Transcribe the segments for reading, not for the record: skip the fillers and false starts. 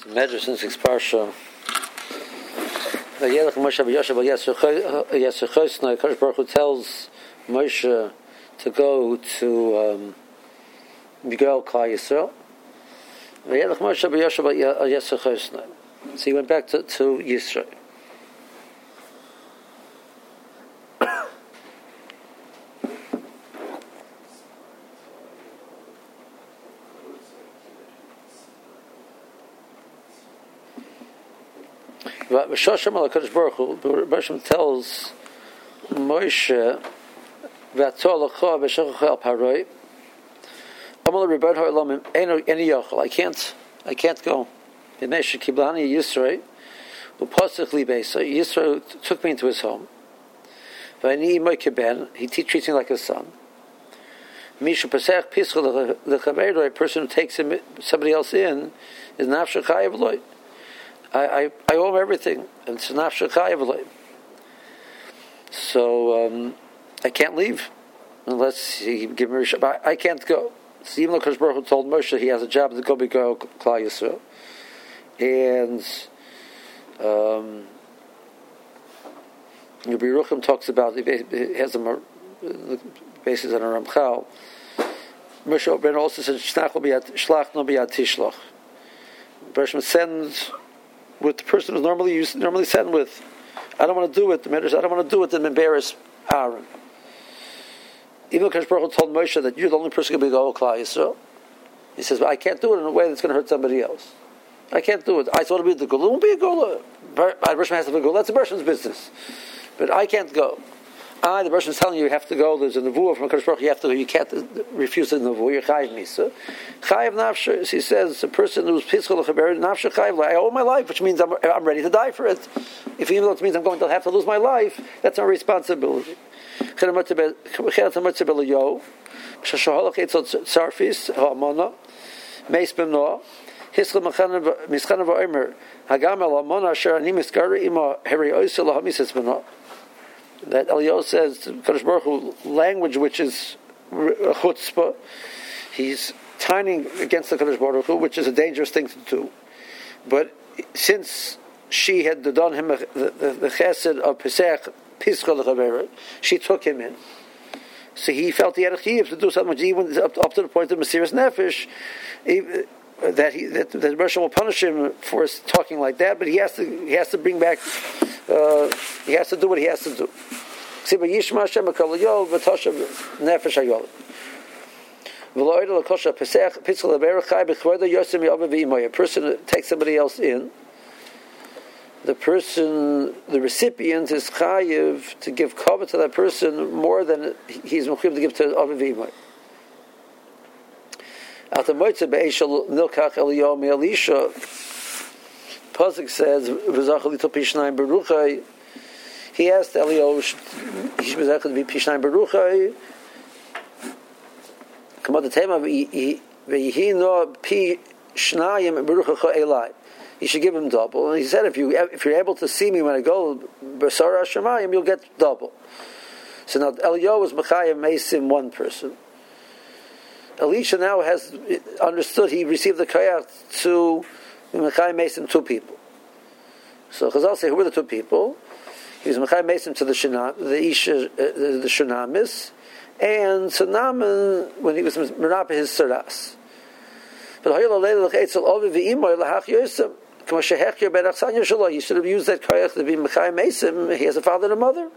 Medrash in six parsha. Kadosh Baruch Hu tells Moshe to go to Miguel Klal Yisrael. So he went back to Yisrael. But Shosham al Kadosh Baruch Hu, Hashem tells Moshe, "V'atzol lecha v'shachach al paroi." Amal Rebbeinu Ha'olam eni yochel. I can't go. B'nei shekiblani Yisrael u'posach li beisa. Yisrael took me into his home. V'ani imoy keben. He treats me like a son. Mishu pesach pischa lechaveiro. A person who takes somebody else in is nafshe chayav loy. I owe him everything, and it's nafshe chayav loy. So I can't leave unless he give me a but I can't go. So even though Kadosh Baruch Hu told Moshe he has a job to go Klal Yisrael, and Rabbi Yerucham talks about it has a basis on a Ramchal. Moshe Rabbeinu also said shlach no biyad tishlach. Bereshit sends with the person who's normally sent with. I don't want to do it. I don't want to do it and embarrass Aaron. Even though Kadosh Baruch Hu told Moshe that you're the only person who can go Klal Yisrael, he says, "But I can't do it in a way that's going to hurt somebody else. I can't do it. I thought it'd be the gula. It won't be a gula. The person has to be a gula. That's the person's business. But I can't go. The person's telling you have to go. There's a nevuah from Kadosh Baruch Hu. You have to go. You can't refuse the nevuah. You're chayiv misa. Chayiv nafshe. He says a person who's pischal lechaber nafshe chayiv. I owe my life, which means I'm ready to die for it. If even though it means I'm going to have to lose my life, that's our responsibility. That Eliyahu says Kadosh Baruch Hu language which is chutzpah. He's turning against the Kadosh Baruch Hu, which is a dangerous thing to do. But since she had done him the chesed of Pesach, she took him in. So he felt he had a chiyuv to do something, even up to the point of Mesiras Nefesh, that Russia will punish him for talking like that, but he has to bring back. He has to do what he has to do. A person takes somebody else in. The recipient is chayiv to give kavod to that person more than he's mechuyev to give to Aviv Imay. At the moitze be'eshel nilkach Eliyahu me'Elisha, Pasuk says v'zachal lito pishnayim beruchai. He asked Eliyahu, he should be pishnayim beruchai. Come on, the tema v'yihi no pishnayim beruchacha elai. He should give him double. And he said, if you're able to see me when I go B'sara Hashemayim, you'll get double. So now Eliyahu was Mechayim Meisim, one person. Elisha now has understood, he received the Kayach to Mechayim Meisim, two people. So Chazal say, who were the two people? He was Mechayim Meisim to the Isha, the Shunamis, and to Naaman when he was Merapah his Saras. But he should have used that koyach to be Mechayim Meisim. He has a father and a mother.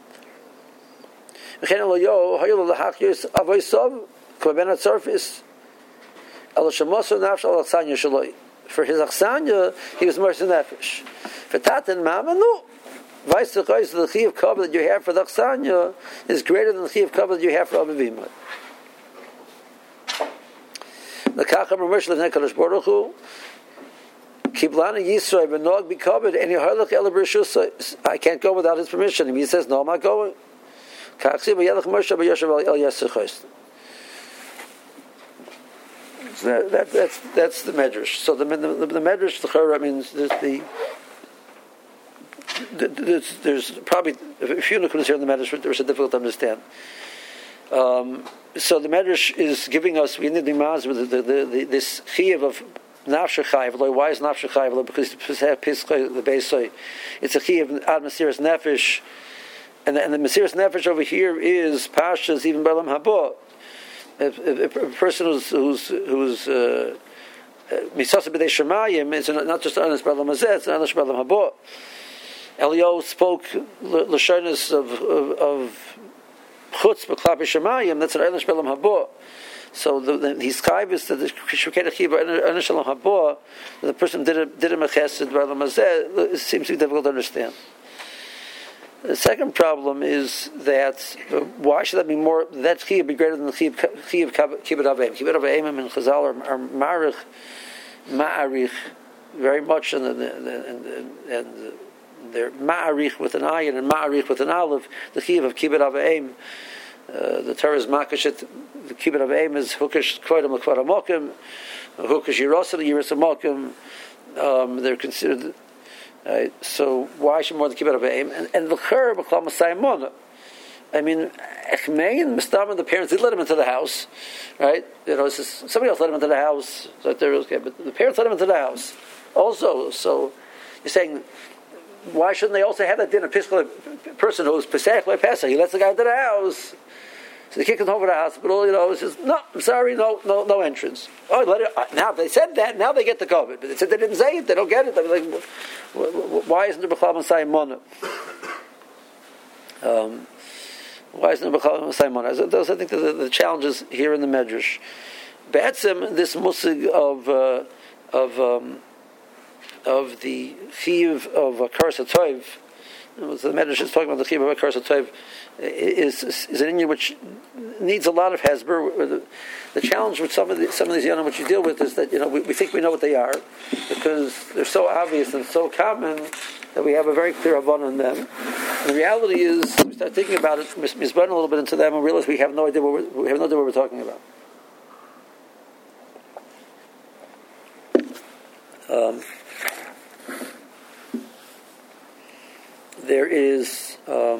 For his achsanya, he was mercy nefesh. For tat and mama, no. Vice the chiyuv kavod that you have for the achsanya is greater than the chiyuv kavod that you have for Aviv. The kacham Moshe lefnei Kadosh Baruch Hu. Kiblani Yisrael v'nog be covered. And Yehalach el b'reshus. I can't go without his permission. And he says, "No, I'm not going." Kachsi v'yelach Moshe v'yoshev el yesechos. That's the medrash. So the medrash, the chora means there's probably a few nukudas here in the medrash, but they're difficult to understand. So the medrash is giving us we need the with this chiyuv of nafshe chayiv. Why is nafshe chayiv? Because the beisoy. It's a chiyav ad mesiras nefesh, and the mesiras nefesh over here is pashas even b'olam haba. If a person who's misasa b'dei shemayim, it's not just honest b'olam hazeh, it's honest b'olam haba. Eliyahu spoke l'shonos of chutz b'klapi shemayim. That's an honest b'olam haba. So his chayv is that the shukei chiba honest b'olam haba. The person did a mechesed b'olam hazeh. It seems to be difficult to understand. The second problem is that why should that be more? That chiyuv be greater than the chiyuv kibbut aveim. Kibbut aveim and Chazal are ma'arich very much, and they're ma'arich with an ayin and ma'arich with an aleph. The chiyuv of kibbut aveim, the Torah is makashet. The kibbut aveim is hukash kvodim l'kvod hamokim, hukash yirosa l'yiras hamokim. They're considered. So why should more the kibbut aveim and the chur b'klal masayimona? I mean, echmein mistam, the parents did let him into the house, right? Somebody else let him into the house, so they're okay, but the parents let him into the house also. So you're saying, why shouldn't they also have that dinner? Person who's pesach by pesach, he lets the guy into the house. So they kick him over the hospital, it's just, no, I'm sorry, no entrance. Oh, now they said that, now they get the COVID. But they said they didn't say it, they don't get it. They're like, why isn't there B'chal Masai Mona? Why isn't there B'chal Masai Mona? Those, I think, the challenges here in the Medrash. B'etzem, this musig of the chiyuv of Akaras HaTov, the Medrash is talking about the chiyuv of Akaras HaTov, is an inyan which needs a lot of hesber. The challenge with some of these yanim which you deal with is that we think we know what they are because they're so obvious and so common that we have a very clear avon on them. And the reality is, we start thinking about it, misburn a little bit into them, and realize we have no idea what we're talking about. There is.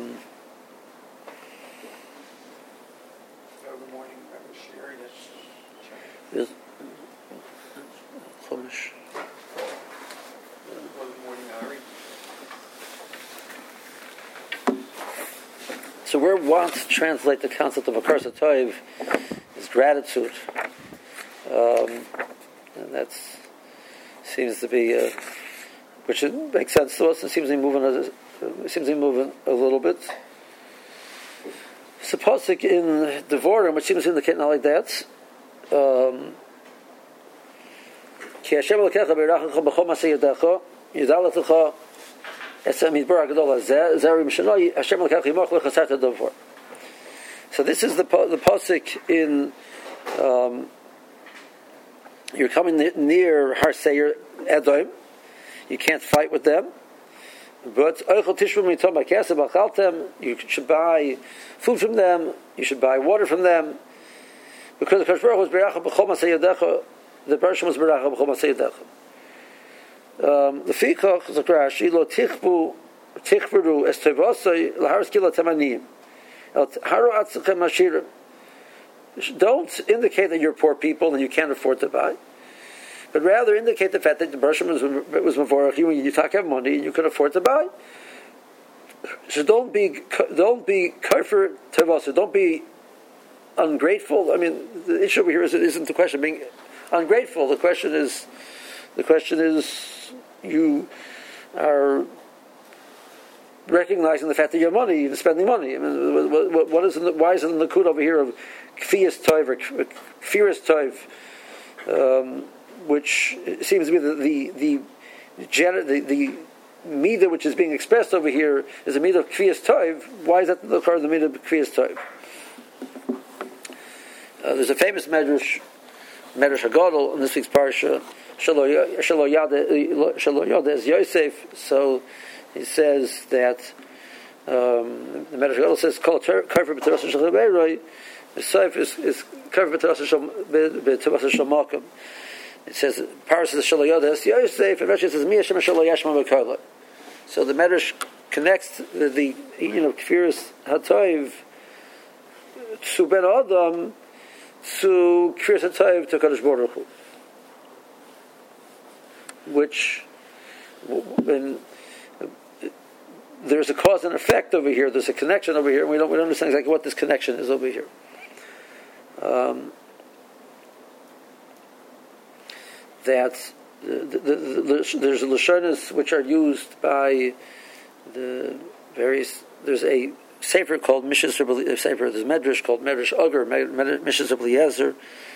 So we want to translate the concept of Akaras HaTov as gratitude, and that seems to be, which makes sense to us. It seems to be moving a little bit. It's a pasuk in Devarim, which seems to indicate not like that. Ki Hashem Elokecha b'yirachacha b'chol ma'aseh yadecha yidaletecha esem midbar hagdol hazeh zerim shenoi Hashem Elokecha yimoch lechasarta davar. So this is the pasuk in. You're coming near Har Seir Edom. You can't fight with them. But you should buy food from them. You should buy water from them. Because the Kadosh Baruch Hu was beracha b'chol ma'aseh yadecha. The Bershom was beracha b'chol ma'aseh yadecha. The Fikach Zakrashi lo tichberu es tevosai laharis kila tamanim el haru atzichem ashirim. Don't indicate that you're poor people and you can't afford to buy, but rather indicate the fact that the Bershom was mavorach you and you have money and you could afford to buy. So don't be kafir tevosai. Don't be ungrateful. I mean, the issue over here isn't the question of being ungrateful. The question is you are recognizing the fact that you have money and spending money. I mean, why is it in the kud over here of kfiyas tov or kfiras tov, which seems to be the midah which is being expressed over here is a midah of kfiyas tov. Why is that the midah of kfiyas tov? There's a famous Medrash Hagadol in this week's parsha. Shelo Yada is Yosef. So he says that the Medrash Hagadol says Kol Karfer b'Torah Shel Beiroi. Yosef is Karfer b'Torah Shel Malkum. It says parsha says Shelo Yada is Yosef, and Rashi says Mi Hashem Shelo Yashma B'Karla. So the Medrash connects the Kfiras HaTov to Ben Adam to Kfiras HaTov to Kadosh Baruch Hu. which when there's a cause and effect over here, there's a connection over here, and we don't understand exactly what this connection is over here. That there's lashonos which are used by the various. There's a sefer called Mishas Sefer. There's Medrash called Medrash Uger, Mishas Eliezer.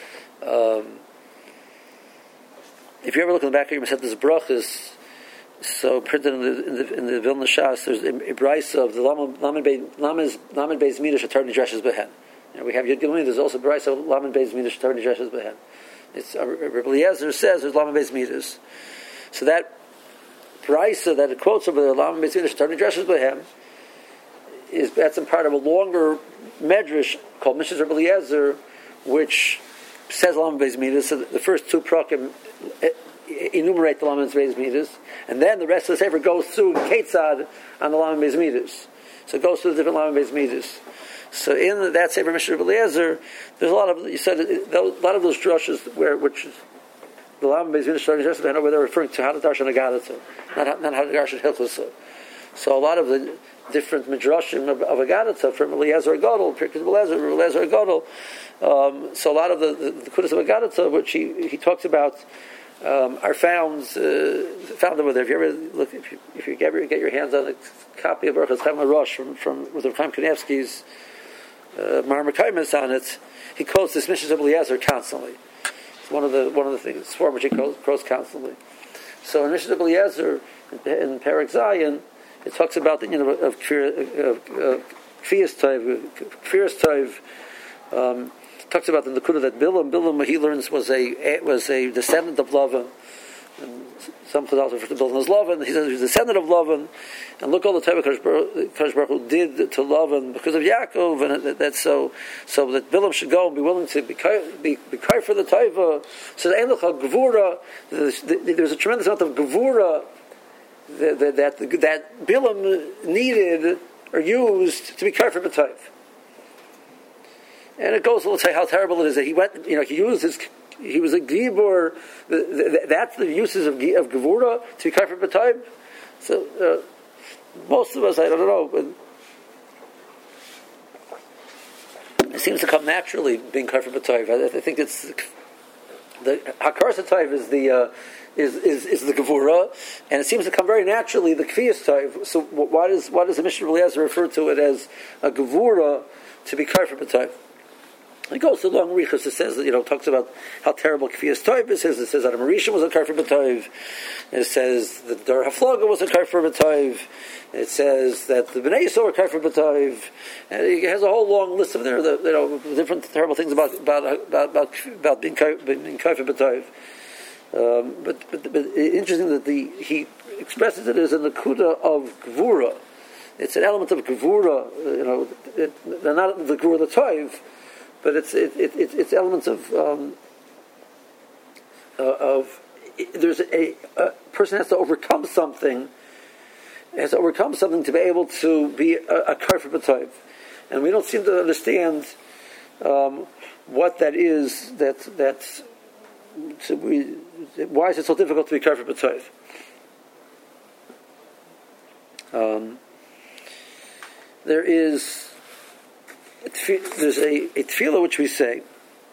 If you ever look in the back of your Maseches Brachos, so printed in the Vilna Shas, there's a brisa of the Lamed Beis Midrash Atar Nidreshes Behen. We have Yud Gimel. There's also a brisa of Lamed Beis Midrash Atar Nidreshes Behen. It's Rabbi Eliezer says there's Lamed Beis Midrash. So that brisa that it quotes over there, Lamed Beis Midrash Atar Nidreshes Behen, that's a part of a longer medrash called Mishas Rabbi Eliezer, which says Lamed Beis Midrash. So the first two prakim enumerate the Lamed Beis Midrash, and then the rest of the sefer goes through Ketzad on the Lamed Beis Midrash. So it goes through the different Lamed Beis Midrash. So in that sefer Mishas Rabbi Eliezer, there's a lot of those drushes which the Lamed Beis Midrash starting yesterday, where they're referring to how to darshan Agadah, not how to darshan Hilchos. So a lot of the different midrashim of Agadah from Eliezer Agadol, Pirkei Eliezer Agadol. So a lot of the Kudas of Agadah, which he talks about, are found over there. If you ever look, if you ever get your hands on a copy of Orchos Chaim Rosh from with Chaim Kanievsky's Mar Mekaymes on it, he quotes this Mishas of Eliezer constantly. It's one of the things for which he quotes constantly. So in Mishas of Eliezer in Perek Zayin, it talks about the of Kfiyas Tov. Talks about the Nakuda that Bilam he learns was a descendant of Lavan, and some Chazal refer to Bilam as Lavan. He says he's a descendant of Lavan, and look all the Tov Kadosh Baruch Hu did to Lavan because of Yaakov, and that's so that Bilam should go and be willing to be kai for the Taiva. So the Einlach Gevura, there's a tremendous amount of Gevura that Bilam needed or used to be kai for the Taiva. And it goes, let's say how terrible it is that he went, he was a gibor. That's the uses of gevura to be kafir b'tayv. So most of us, I don't know, it seems to come naturally being kafir b'tayv. I think it's the hakar satayv is the gevura, and it seems to come very naturally the kfiyas tayv. So why does the Mishnah Eliezer refer to it as a gevura to be kafir b'tayv? It goes to long Riches. It says that talks about how terrible Kfiyas Tov is. It says that a Marisha was a Kafir B'Tov. It says that Dor Haflaga was a Kafir B'Tov. It says that the Bnei Yisrael were Kafir B'Tov. And it has a whole long list of there, different terrible things about being Kafir B'Tov. But interesting that he expresses it as a Nakuda of Gevura. It's an element of Gevura. They're not the Gevura the Tov. But it's elements of there's a person has to overcome something, to be able to be a kafir b'tayv, and we don't seem to understand what that is. Why is it so difficult to be kafir b'tayv? There's a tefillah which we say,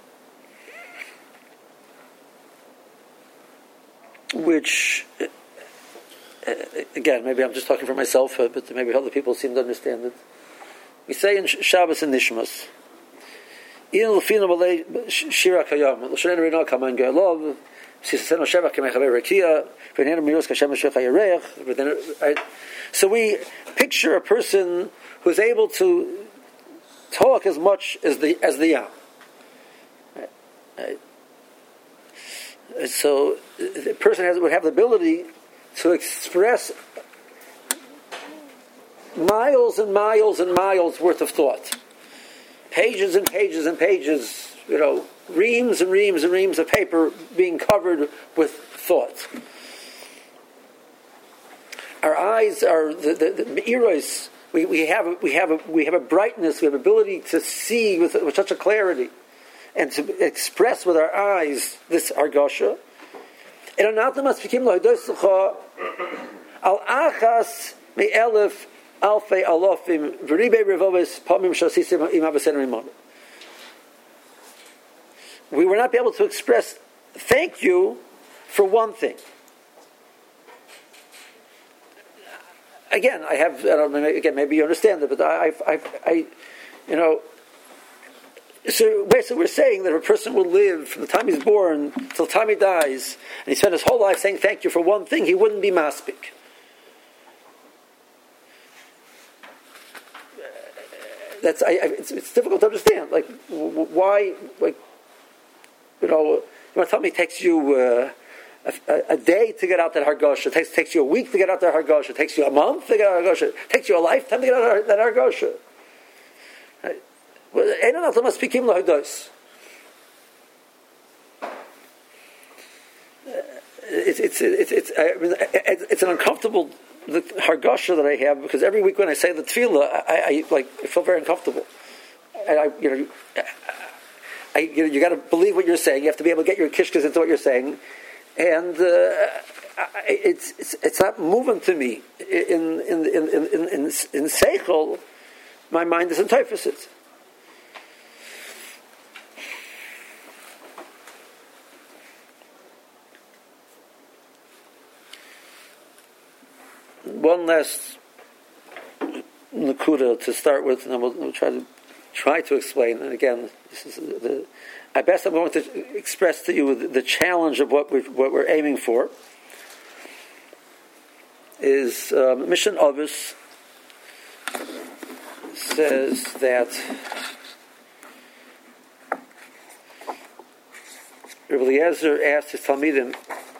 which again, maybe I'm just talking for myself, but maybe other people seem to understand it. We say in Shabbos and Nishmas, in Lefina Malay Shira Kayam, L'Shen Rina Kaman Gailov, Sisaseno Sheva Kamechaber Rekia, V'Nena Miros Kashem Shecha Yerech. So we picture a person who's able to talk as much as the yam. So the person would have the ability to express miles and miles and miles worth of thought, pages and pages and pages, reams and reams and reams of paper being covered with thought. Our eyes are the eros. We have a brightness. We have ability to see with such a clarity, and to express with our eyes this hargasha. Al achas me'elef alfei alofim v'ribei revoves pamim shasisim im avasen rimon. We will not be able to express thank you for one thing. Again, maybe you understand it, but so basically we're saying that if a person will live from the time he's born till the time he dies, and he spent his whole life saying thank you for one thing, he wouldn't be maspik. It's difficult to understand. Like, why? Like, you want to tell me it takes you a day to get out that hargosha? It takes you a week to get out that hargosha. It takes you a month to get out that hargosha. It takes you a lifetime to get out that hargosha. It's an uncomfortable hargosha that I have, because every week when I say the tefillah, I feel very uncomfortable. And you got to believe what you're saying. You have to be able to get your kishkas into what you're saying, and it's not moving to me in seichel. My mind is in typhosis. One last nakuda to start with, and then we'll try to explain. And again, this is at best I'm going to express to you the challenge of what we're aiming for. Is Mission Ovis says that Rabbi Eliezer asked his Talmidim.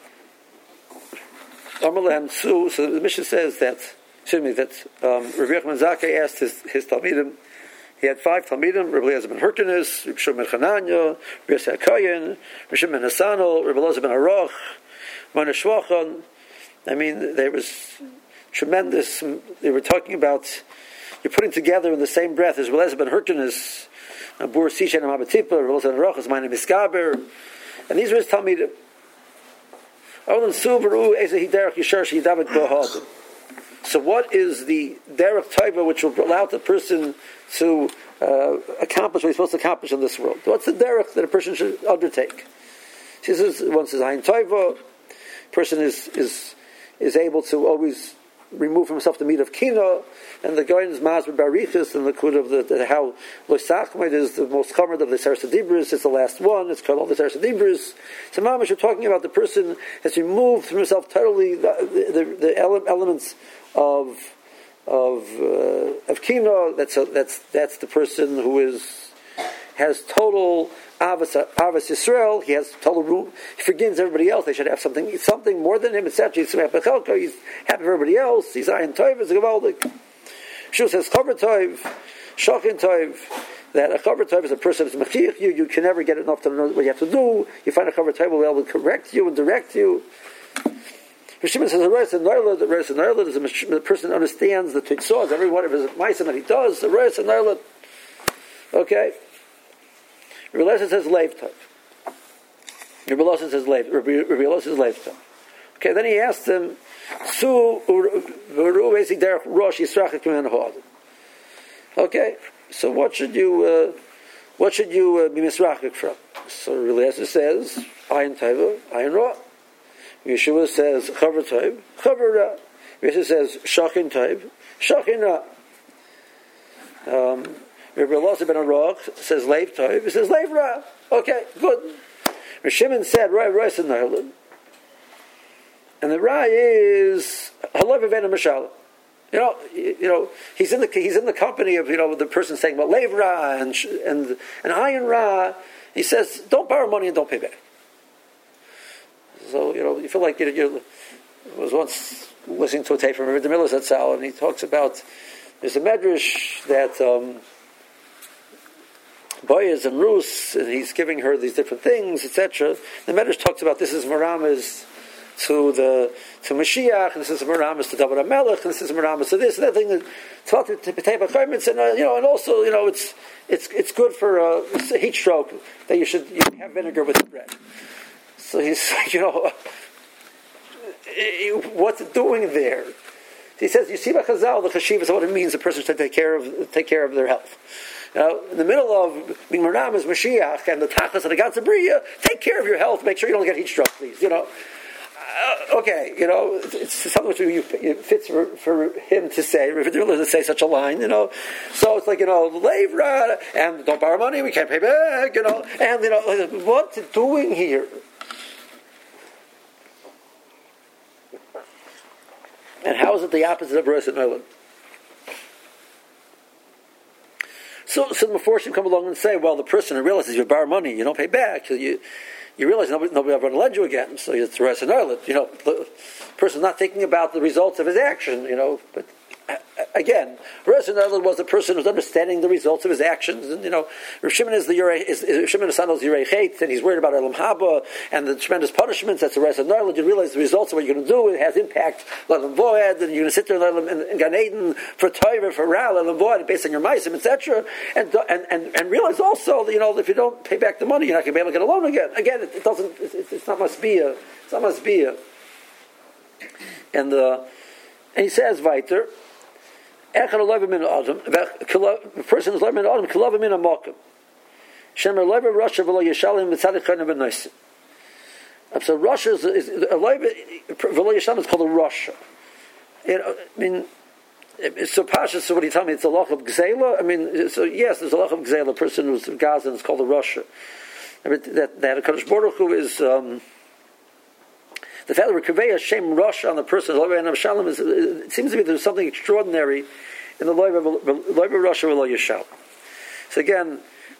So the Mishnah says that Rabbi Yochanan Zakkai asked his Talmidim. He had 5 Talmidim: Rabbi Eliezer ben Hyrcanus, Rabbi Shimon ben Chananya, Rabbi Yossi HaKohen, Rabbi Shimon ben Hasanel, Rabbi Elazar ben Aruch, Mona Shvachon. I mean, there was tremendous. They were talking about, you're putting together in the same breath as Rabbi Eliezer ben Hyrcanus, Bur Sishan and Mabatipa, Rabbi Elazar ben Aruch is my name is Miskaber, and these were his Talmidim. So what is the derech taiva which will allow the person to accomplish what he's supposed to accomplish in this world? What's the derech that a person should undertake? She says, one says, Ayin taiva, person is able to always remove from himself the meat of kina, and the Goyen is Masber Barichis, and the kud of how Loisachmid is the most covered of the Seres Dibris. It's the last one. It's called all the Seres Dibris. So, Mamash, we're talking about the person has removed from himself totally the elements of kina. That's the person who has total Avas Yisrael. He has total room. He forgives everybody else. They should have something more than him, etc. He's happy for everybody else. He's Ayin Tov. He's a Gavaldik. Shul says Chaver Tov, Shachin Tov. That a Chaver Tov is a person who's mechich you. You can never get enough to know what you have to do. You find a Chaver Tov will be able to correct you and direct you. Rishimon says the Reis and Narlad is a person that understands the Titzos, every one of his ma'asim that he does. The Reis and Narlad. Okay. Rabbi Eliezer says Leiv Tov. Rabbi Eliezer says Leiv Tov. Okay, then he asked him, okay, so what should you be misrachik from? So Rabbi Eliezer says Ayin Tov, Ayin Ra. Yeshua says Chaver Tov, Chaver Ra. Yeshua says Shachin Tov, Shachin Ra. Rabbi Elazar ben Aruch says Leiv Tov. He says Leiv Ra. Okay, good. Rav Shimon said Roy said Narlin. And the Ra is Halav Evena Mashallah. You know, he's in the company of the person saying well Leiv Ra and Ayin Ra. He says don't borrow money and don't pay back. So you feel like I was once listening to a tape from Rabbi Miller Zatzal, and he talks about there's a medrash that Boaz and Rus, and he's giving her these different things, etc. The Medrash talks about this is Maramas to Mashiach, and this is Maramas to David HaMelech, and this is Maramas to this and that thing. And also it's good for a heat stroke that you have vinegar with the bread. So he's what's it doing there? He says, you see by Chazal, the chashiva is what it means a person should take care of their health. In the middle of being Maram is Mashiach and the Tachas and the Gatz Abriya, take care of your health, make sure you don't get heat stroke, please. Okay, it's something which it fits for him to say, to say such a line, So it's like, Levra, and don't borrow money, we can't pay back, and, what's it doing here? And how is it the opposite of Rosh Hashanah? So the Meforshim come along and say, well, the person who realizes you borrow money, you don't pay back, so you realize nobody ever going to lend you again. So it's Rosh Hashanah. The person's not thinking about the results of his action, but again, Rosh Hashanah was a person who's understanding the results of his actions, and Rav Shimon is Shimon Asano's Yirei Chet, and he's worried about Olam Haba and the tremendous punishments. That's the Rosh Hashanah. You realize the results of what you're going to do. It has impact. L'Olam Voed, and you're going to sit there in Gan Eden for Torah, for Ra, L'Olam Voed, based on your Ma'asim, etc. And realize also that if you don't pay back the money, you're not going to be able to get a loan again. Again, it doesn't. It's not masbia. It's not masbia. And he says weiter. A person is living in Adam, Kilavim in a Mokum. Shemer Lever Russia v'lo Yeshalim Mitzadik Chayim ben Noisim. So Russia is a Lever v'lo Yeshalim is called a Russia. So Pasha, so what do you tell me? It's a loch of Gzela? So yes, there's a loch of Gzela. A person who's Gaza and it's called a Russia. That a Kadosh Baruch Hu is. The fact that we're Kaveh Hashem Rosh on the person, it seems to me there's something extraordinary in the Loiva Rosh V'lo Yeshal. So again,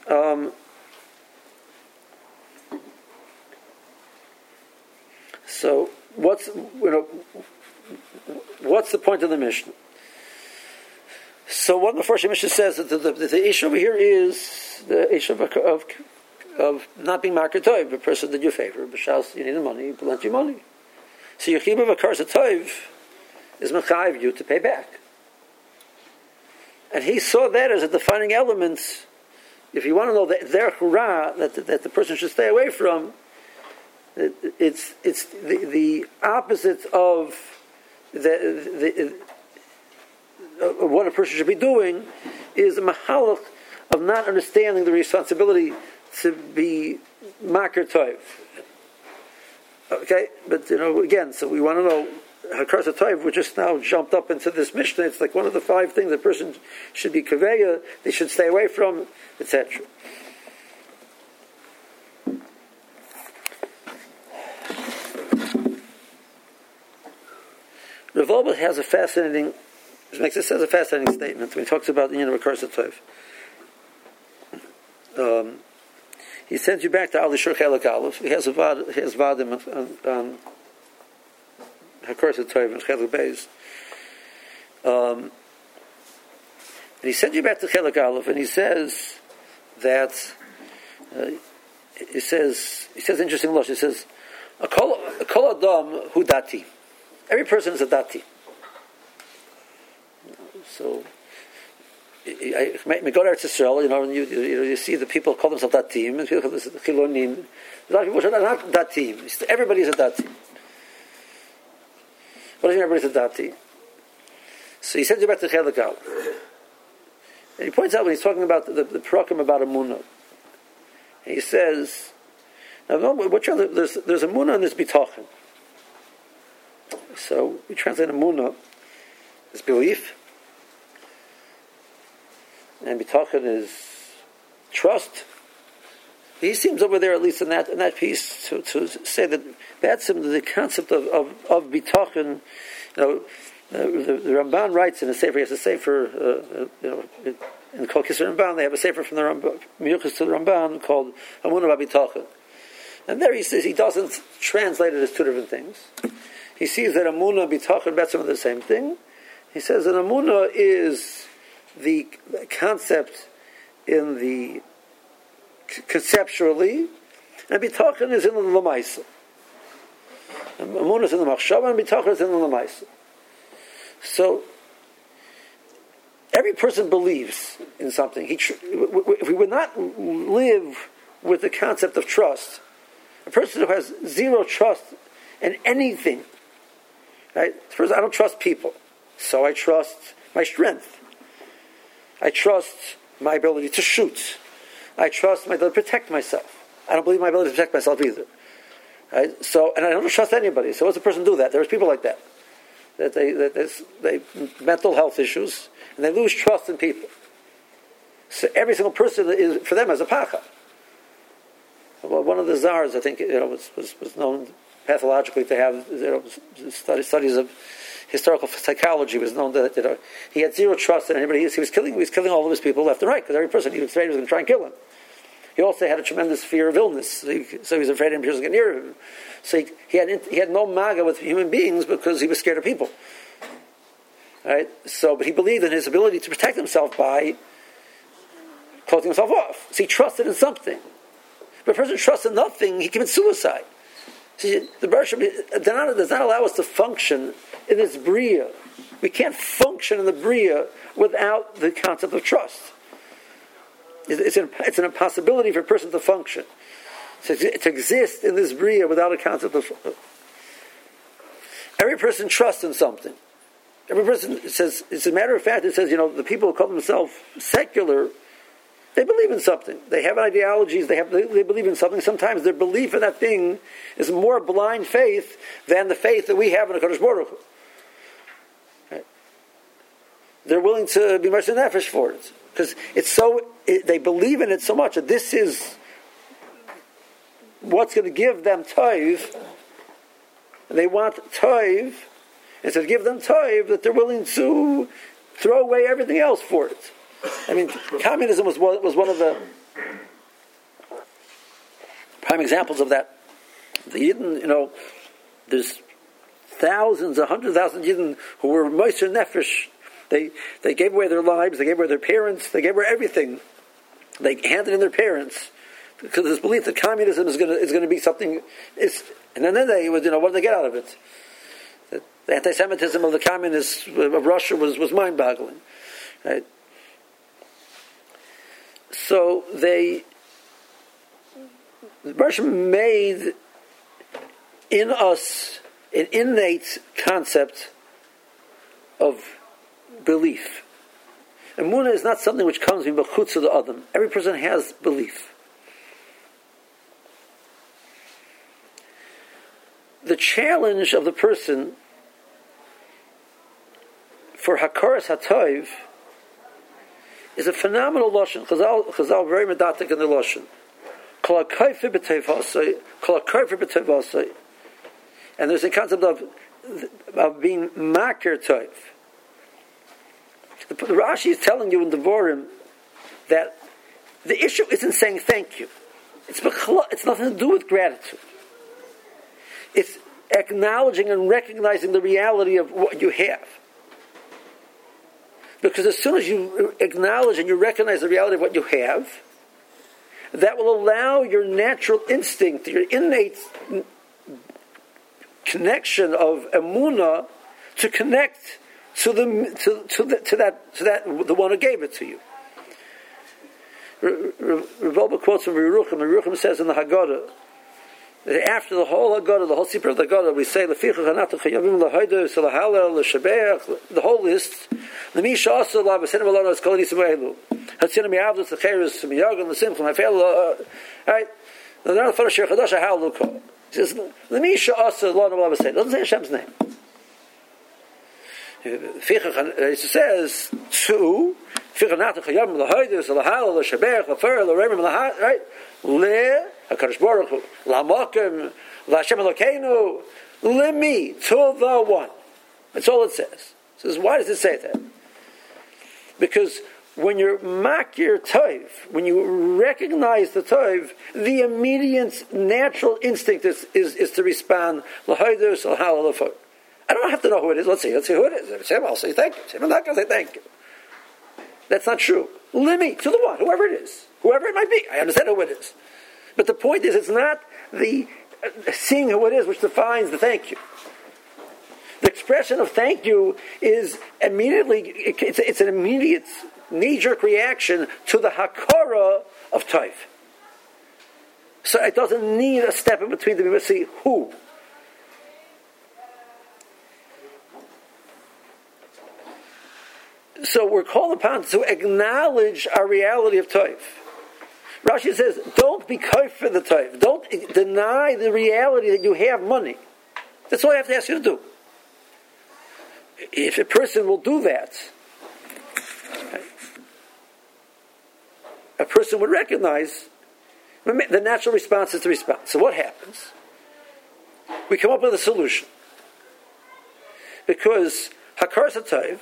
so what's the point of the Mishnah? So what the first Mishnah says that the issue over here is the issue of not being Makar Tov, a person that you favor, b'shas you need the money, he lent you money. So your chiyuv of a karsa tov is mechayiv you to pay back. And he saw that as a defining element. If you want to know that their hurrah that the person should stay away from, it's the opposite of what a person should be doing is a mahalach of not understanding the responsibility to be makar tov. Okay, but again, so we want to know Hakar Satayv, we just now jumped up into this Mishnah. It's like one of the 5 things a person should be kaveya, they should stay away from, etc. Rav Wolbe has a fascinating statement when he talks about the Yin of Hakar Satayv. He sends you back to Ali Shur Chelek Aleph. He has vadim on Hakar Satayv and Chelek Beis. And he sends you back to Chelek Aleph, and he says that he says interesting lush. He says a kol adam hu dati. Every person is a dati. So. I go to Eretz Yisrael, and you see the people call themselves datim, and people call themselves chilonim. A lot of people are not datim. Everybody is a dati. What does mean everybody's a dati? So he sends you back to Chelek Aleph, and he points out when he's talking about the program about Amunah. And he says, now there's Amunah and there's Bitachon. So we translate Amunah as belief. And bitachon is trust. He seems over there, at least in that piece, to say that that's the concept of bitachon. The Ramban writes in a sefer. He has a sefer, in Kol Kisar Ramban. They have a sefer from the Ramban, Miyuchas to the Ramban, called Amunah Bitachon. And there he says he doesn't translate it as 2 different things. He sees that Amunah Bitachon Betzim are the same thing. He says that Amunah is the concept in the conceptually, and bitachon is in the lamaisa. Amunah is in the machshava, and bitachon is in the lamaisa. So every person believes in something. If we would not live with the concept of trust, a person who has 0 trust in anything Right? First, I don't trust people, so I trust my strength. I trust my ability to shoot. I trust my ability to protect myself. I don't believe my ability to protect myself either. Right? So, and I don't trust anybody. So, what's a person do that? There's people like that. That they mental health issues, and they lose trust in people. So every single person is for them as a pacha. Well, one of the czars, I think, was known pathologically to have studies of historical psychology. Was known that he had zero trust in anybody. He was killing all of his people left and right because every person he was afraid was going to try and kill him. He also had a tremendous fear of illness, so he was afraid anybody was going to get near him. So he had no maga with human beings because he was scared of people. Right? So, but he believed in his ability to protect himself by closing himself off. So he trusted in something. But a person trusts in nothing, he commits suicide. See, the Baruch does not allow us to function in this bria. We can't function in the bria without the concept of trust. It's an impossibility for a person to function, to exist in this bria without a concept of. Every person trusts in something. Every person says, as a matter of fact, it says, the people who call themselves secular, they believe in something. They have ideologies. They believe in something. Sometimes their belief in that thing is more blind faith than the faith that we have in the Kodesh Baruch Hu. Right? They're willing to be much nefesh for it because they believe in it so much that this is what's going to give them toiv. They want toiv, and to give them toiv that they're willing to throw away everything else for it. I mean, communism was one of the prime examples of that. The Yidden, there's thousands, 100,000 Yidden who were moiser nefesh. They gave away their lives, they gave away their parents, they gave away everything. They handed in their parents because this belief that communism is going to be something. And then they would, what did they get out of it? The anti-Semitism of the communists of Russia was mind-boggling, right? So the Baruch made in us an innate concept of belief. Emunah is not something which comes from b'chutz of the adam. Every person has belief. The challenge of the person for hakaras hatov is a phenomenal lashon. Chazal very medatik in the lashon. Kol hakayfer b'tevasai, and there's a concept of being makir tov. The Rashi is telling you in Devarim that the issue isn't saying thank you. It's nothing to do with gratitude. It's acknowledging and recognizing the reality of what you have. Because as soon as you acknowledge and you recognize the reality of what you have, that will allow your natural instinct, your innate connection of emunah to connect to the one who gave it to you. Revolba quotes from Yerucham. Yerucham says in the Haggadah, after the whole Haggadah, the whole Sipur of the Haggadah, we say the whole list. Right? He says, it doesn't say Hashem's name. It says to right? Le HaKadosh Baruch Hu, LaMakim, LaHashem Elokeinu, Lemi, to the one. That's all it says. It says, why does it say that? Because when you're makir tov, when you recognize the tov, the immediate natural instinct is to respond, L'haydus, L'halal, I don't have to know who it is. Let's see who it is. If it's him, I'll say thank you. If I'm not going to say thank you. That's not true. Limi, to the one, whoever it is. Whoever it might be. I understand who it is. But the point is, it's not the seeing who it is which defines the thank you. The expression of thank you is immediately, it's an immediate knee-jerk reaction to the hakara of tov. So it doesn't need a step in between to be able to see who. So we're called upon to acknowledge our reality of Toiv. Rashi says, don't be kafir for the Toiv. Don't deny the reality that you have money. That's all I have to ask you to do. If a person will do that, a person would recognize the natural response is the response. So what happens? We come up with a solution. Because Hakaras HaTov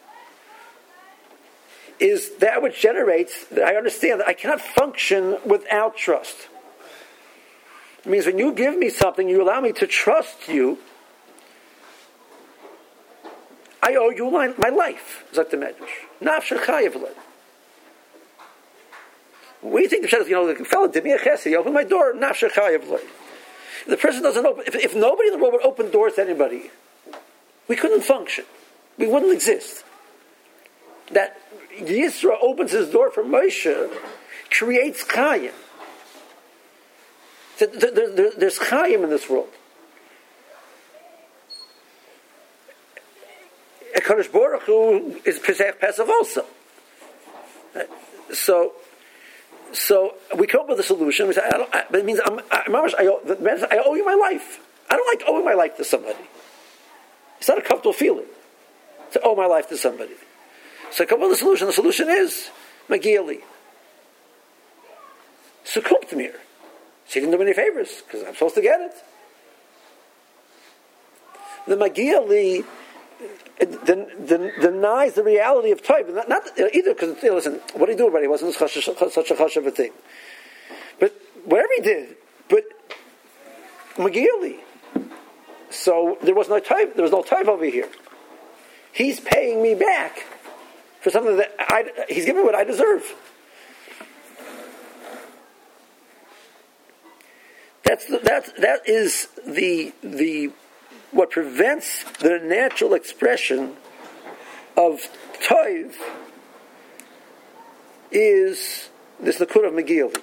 is that which generates, that I understand that I cannot function without trust. It means when you give me something, you allow me to trust you, I owe you my life. It's like the Medrash. Nafsher chayev le. What do you think the Pshat, the fellow did me a chesed, he opened my door, nafsher chayev le. The person doesn't open, if nobody in the world would open doors to anybody, we couldn't function. We wouldn't exist. That Yisra opens his door for Moshe creates chayim. There's chayim in this world. HaKadosh Baruch Hu is Pesach also. So we come up with a solution. We say, it means I owe you my life. I don't like owing my life to somebody. It's not a comfortable feeling to owe my life to somebody. So I come up with a solution. The solution is Magili. Sukkot mir. She didn't do me any favors because I'm supposed to get it. The Magili denies the reality of type. Not either because, listen, what did he do about it? It wasn't such a hush of a thing. But whatever he did, but Magili. So there was no type over here. He's paying me back for something that he's giving me what I deserve. That is the what prevents the natural expression of Toiv is this Nakud of Megillah.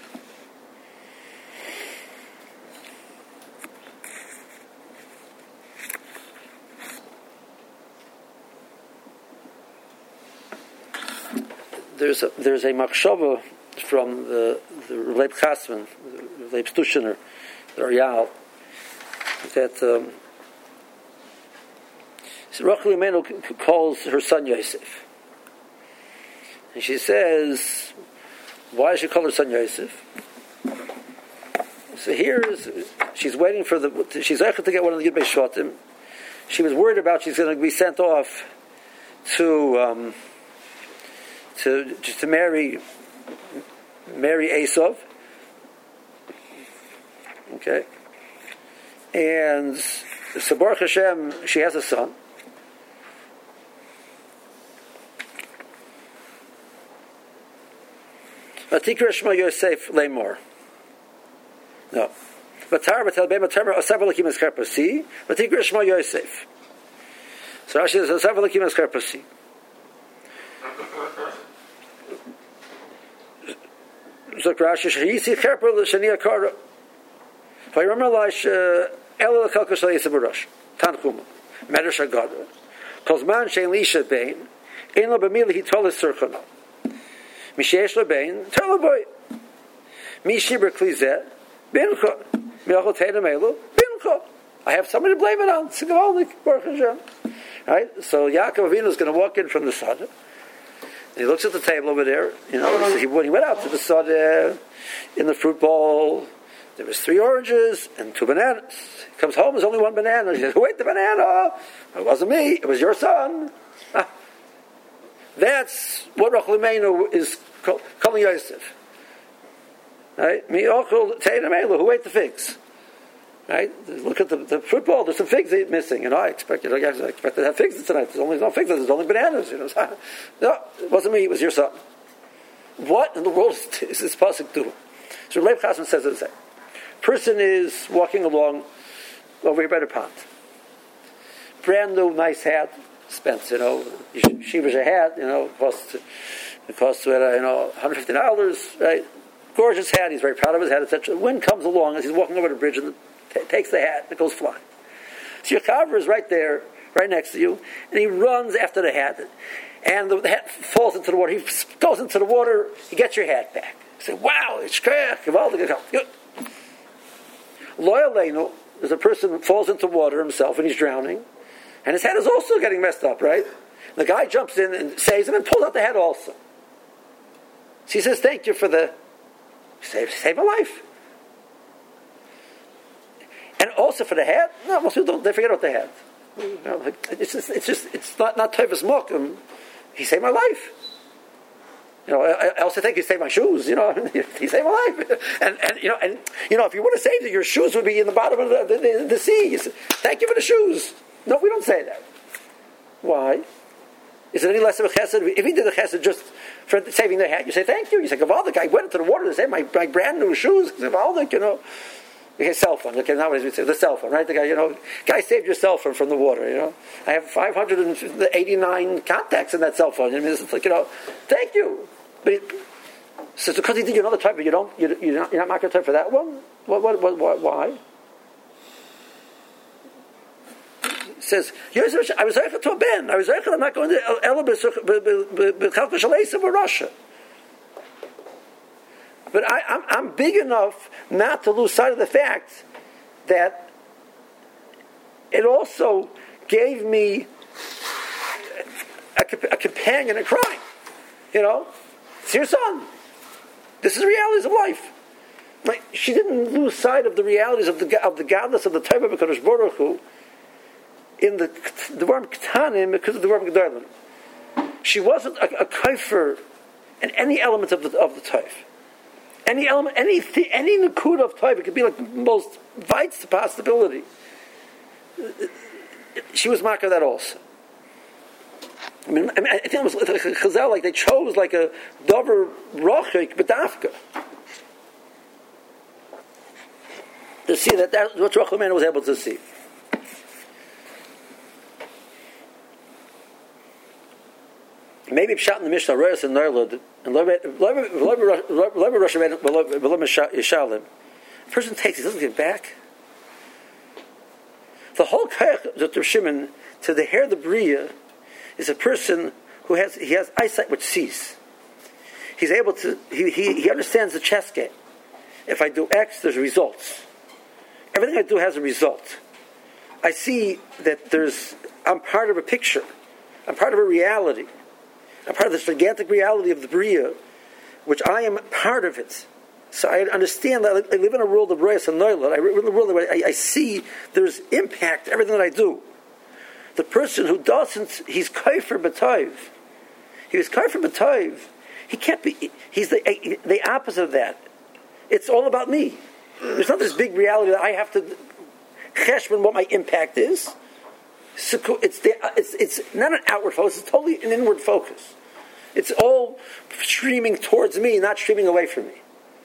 There's a machshava from the Leib Chasman, the Leib Stushiner, the Aryal, that Rachel Imenu calls her son Yosef. And she says, why does she call her son Yosef? So she's waiting for she's able to get one of the Yud Beit Shvatim. She was worried about she's going to be sent off to marry Esav. Okay. And so Baruch Hashem, she has a son. Vatikra Shema Yosef Lemor. No. Vatar Vatel Be Matar Asav Lakim Eskarpasi. Vatikra Shema Yosef. So Rashi says Asav Lakim Eskarpasi. So Rashi Shayisi Cherpa Shania Kara. If I remember Lash Ela Kalka Shal Yisab Rosh Tanchuma Medrash Agada Kozman Shein Lisha Bein Ein Lo B'Mili He Tolis Surchana Mishesh Lo Bein Tell Boy Mishibra Klizet Bincha Milchot Heidem Elu Bincha. I have somebody to blame it on. Sigavolik Baruch Hashem. Right. So Yaakov Avinu is going to walk in from the Sada. He looks at the table over there. So when he went out to the Sada in the fruit bowl. There was 3 oranges and 2 bananas. He comes home, there's only 1 banana. He says, who ate the banana? It wasn't me, it was your son. That's what Rachel Imenu is calling Yosef. Right? Who ate the figs? Right? Look at the fruit bowl, there's some figs missing. I expected to have figs tonight. There's only no figs, there's only bananas. No, it wasn't me, it was your son. What in the world is this pasuk doing? So Leib Chasman says the same. Person is walking along over here by the pond. Brand new, nice hat, spent, Shiva hat, cost $150, right? Gorgeous hat, he's very proud of his hat, etc. The wind comes along as he's walking over the bridge and takes the hat and it goes flying. So your cover is right there, right next to you, and he runs after the hat, and the hat falls into the water. He goes into the water, he gets your hat back. You say, wow, it's correct. Loyal is a person who falls into water himself and he's drowning, and his hat is also getting messed up, right? The guy jumps in and saves him and pulls out the hat also. So he says, thank you for the save my life. And also for the hat, no, most people don't, they forget about the hat. It's not Tovas Mokum. He saved my life. I also think he saved my shoes. He saved my life. And if you would have saved it, your shoes would be in the bottom of the sea. You say, thank you for the shoes. No, we don't say that. Why? Is it any less of a chesed? If he did a chesed just for saving the hat, you say thank you. You say, Gavaldik, I went into the water to save my brand new shoes. Gavaldik, Okay, cell phone. Okay, nowadays we say the cell phone, right? The guy saved your cell phone from the water. I have 589 contacts in that cell phone. It's like, thank you. But so it's because he did you another type, but you're not marking type for that one. Why? It says, I was reichel to a ben. I was reichel. I'm not going to Ela b'chalka shaleisa b'Russia. But I'm big enough not to lose sight of the fact that it also gave me a companion in crime. It's your son. This is the realities of life. She didn't lose sight of the realities of the godless of the type of HaKadosh Baruch Hu in the Dvarim Ketanim because of the Dvarim Gedolim. She wasn't a kaifer in any element of the type. Any element, any nakuda of type, it could be like the most vites possibility. She was marked that also. I think it was like Chazal, like they chose like a dover rochik bedafka to see that's what Rachman was able to see. Maybe Pshat in the Mishnah, Royas and Nerlud, and Yishalim. A person takes, he doesn't get back. The whole Kayach Dr. Shimon to the hair of the Bria is a person who has eyesight which sees. He's able to, he understands the chess game. If I do X, there's results. Everything I do has a result. I see that I'm part of a picture. I'm part of a reality. I'm part of this gigantic reality of the Bria, which I am part of it. So I understand that I live in a world of Royas and Noilad. I live in a world where I see there's impact to everything that I do. The person who doesn't, he's kaifer b'tayv. He was kaifer b'tayv. He can't be, he's the opposite of that. It's all about me. There's not this big reality that I have to cheshbon what my impact is. It's not an outward focus, it's totally an inward focus. It's all streaming towards me, not streaming away from me.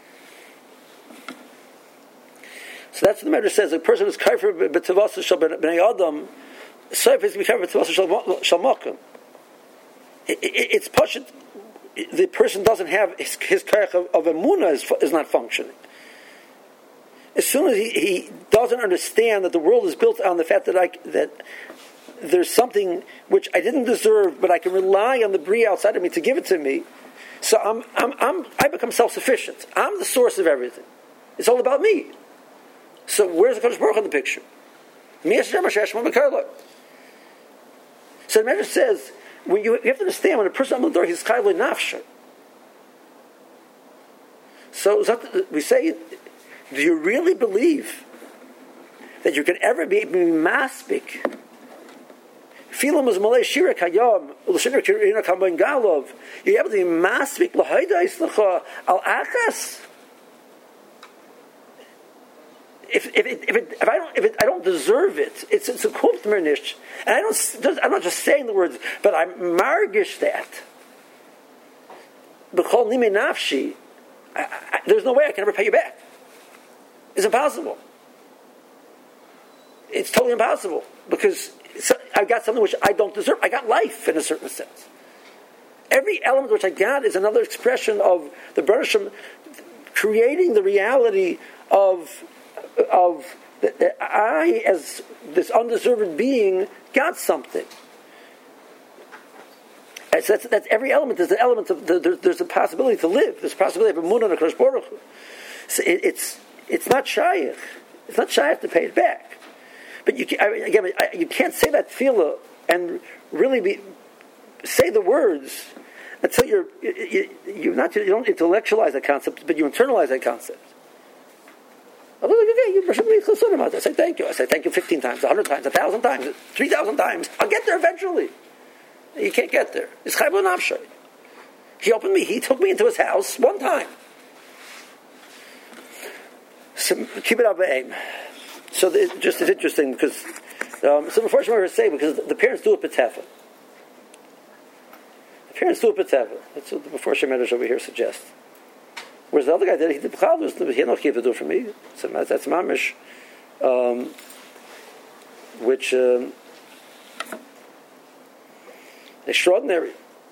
So that's what the Medrash says. A person who's kaifer b'tavasa shel b'nei adam, so if he's kaifer b'tavasa shel makom, it's pashut. The person doesn't have his kaich of emunah is not functioning. As soon as he doesn't understand that the world is built on the fact that there's something which I didn't deserve, but I can rely on the Bria outside of me to give it to me. So I become self-sufficient. I'm the source of everything. It's all about me. So where's the Kodesh Baruch in the picture? So the Medrash says, you have to understand when a person on the door, he's kailoi nafsha. So we say, do you really believe that you can ever be maspik? Filam was malay shirak hayom l'shirak kirina kamban galov. You're able to be maspik l'haida islacha al akas. If I don't deserve it, it's a kult mernish, and I'm not just saying the words, but I margish that. B'chol nimi nafshi, there's no way I can ever pay you back. It's impossible. It's totally impossible because I've got something which I don't deserve. I got life in a certain sense. Every element which I got is another expression of the Baruch Hashem creating the reality of That I, as this undeserved being, got something. And so that's every element. There's an element of there's a possibility to live. There's a possibility of a munah and a Kadosh Baruch Hu. So it's not shaykh. It's not shaykh to pay it back. But you can't say that tefillah and really say the words until you don't intellectualize that concept, but you internalize that concept. I say thank you. I say thank you 15 times, 100 times, 1,000 times, 3,000 times. I'll get there eventually. You can't get there. It's chayv l'nafshay. He took me into his house one time. So keep it up aim. So it's interesting because before I say because the parents do a petefa. The parents do a petefa. That's what the before Shemedrash over here suggests. Whereas the other guy did, he had no kiv to do for me. So that's mamish, which extraordinary.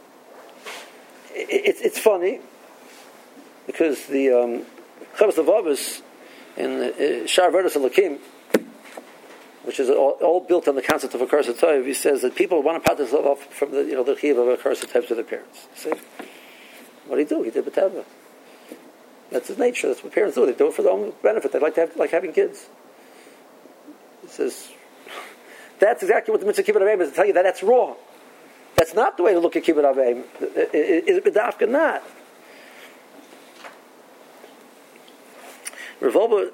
It's funny because the Chavos Levavos in Shar Verdos Elokim, which is all built on the concept of a Karsa Tov, he says that people want to pat themselves off from the chiv of a Karsa Tov to their parents. See? What did he do? He did B'teva. That's his nature. That's what parents do. They do it for their own benefit. They like having kids. He says that's exactly what the mitzvah kibbut avim is to tell you that that's wrong. That's not the way to look at kibbut avim. Is it b'dafka not? Revolba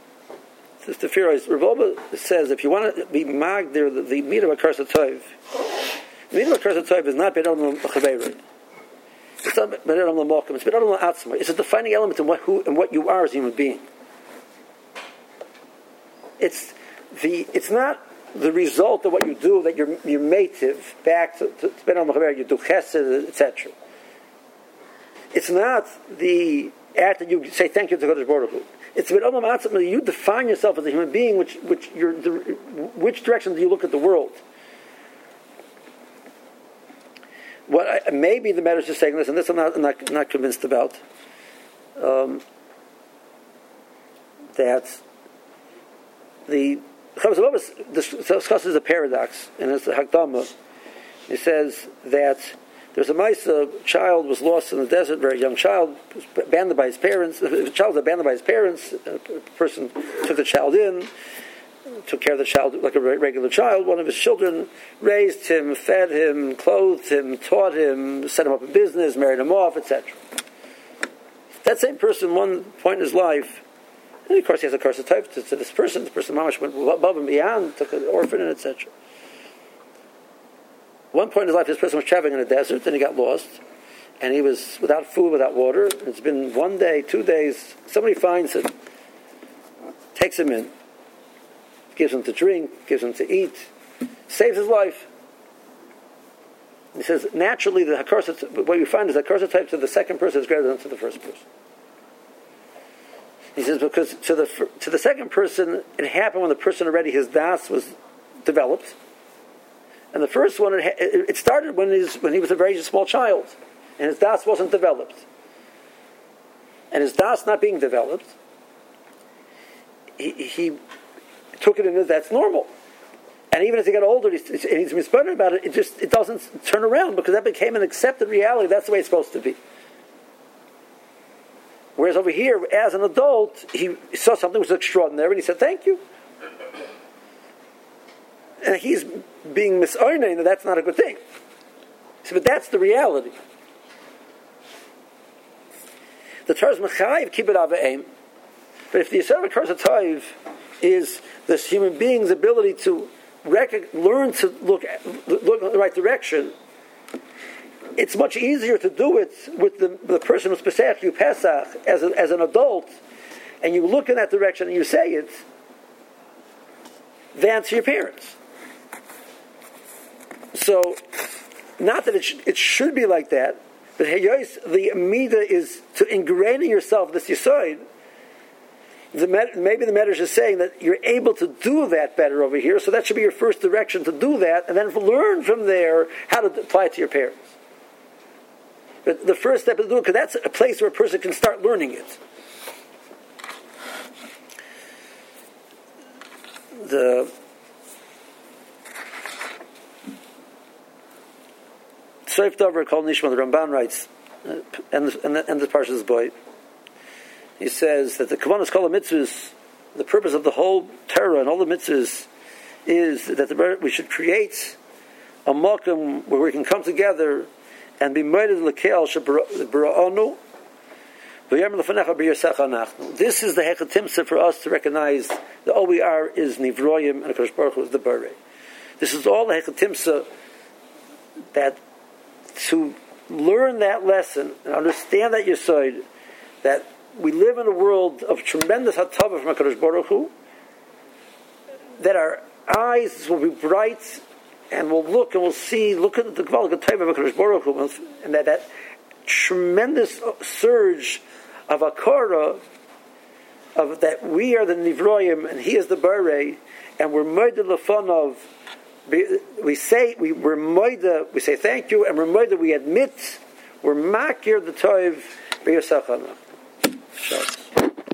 says if you want to be mag there, the meat of a Karsa Tov, the meat of a Karsa Tov is not b'dafka chaveirah. It's not b'nei Olam l'mokum. It's b'nei Olam l'Atzma. It's a defining element in what you are as a human being. It's not the result of what you do that you're mative back to b'nei Olam l'chaver. You do chesed, etc. It's not the act that you say thank you to Kadosh Baruch Hu. It's b'nei Olam l'Atzma. You define yourself as a human being. Which direction do you look at the world? Maybe the Medrash is saying this, and this I'm not convinced about. That the Chavos Levavos discusses a paradox in his Hakdama. He says that there's a Maisa child was lost in the desert, very young child, was abandoned by his parents. The child was abandoned by his parents. A person took the child in, took care of the child like a regular child. One of his children raised him, fed him, clothed him, taught him, set him up in business, married him off, etc. That same person, one point in his life, and of course he has a Karsa Tov to this person. The person mamash went above and beyond, took an orphan, etc. One point in his life, this person was traveling in a desert, and he got lost, and he was without food, without water. It's been 1 day, 2 days. Somebody finds him, takes him in, gives him to drink, gives him to eat, saves his life. He says, naturally, what you find is that Karsa Tov to the second person is greater than to the first person. He says, because to the second person, it happened when the person already, his das was developed. And the first one, it started when he was a very small child. And his das wasn't developed. And his das not being developed, he took it in as that's normal. And even as he got older, he's misbehaving about it. It doesn't turn around because that became an accepted reality. That's the way it's supposed to be. Whereas over here, as an adult, he saw something that was extraordinary, and he said, "Thank you." And he's being misoynain that that's not a good thing. He said, but that's the reality. The Torah is mechayiv kibbut avim. But if the Yisrael of Karsa Tov is this human being's ability to learn to look in the right direction, it's much easier to do it with the person who's Pesach, you Pesach, as an adult, and you look in that direction and you say it, than to your parents. So, not that it should be like that, but the Amida is to ingraining yourself this Yesod. Maybe the Medrash is saying that you're able to do that better over here, so that should be your first direction to do that, and then learn from there how to apply it to your parents. But the first step is to do it, because that's a place where a person can start learning it. the Seif Dover called Nishma, the Ramban writes, and the Parshas Boy. He says that the Kavanas Kol HaMitzvahs, the purpose of the whole Torah and all the mitzvahs, is that we should create a makom where we can come together and be moeded l'keil shebara'anu v'yamar lefanecha b'yirsecha anachnu. This is the hechatimsa for us to recognize that all we are is nivroyim and HaKadosh Baruch Hu is the Borei. This is all the hechatimsa, that to learn that lesson and understand that yesod, that we live in a world of tremendous hatava from HaKadosh Baruch Hu, that our eyes will be bright and we'll look and we'll see, look at the Gevalik HaTayv of HaKadosh Baruch Hu, and that tremendous surge of Akara, of that we are the Nivroyim and He is the Borei, and we're Moed Lefanov. We say thank you, and we're Moed, we admit, we're Makir the Toiv B'Yosachana.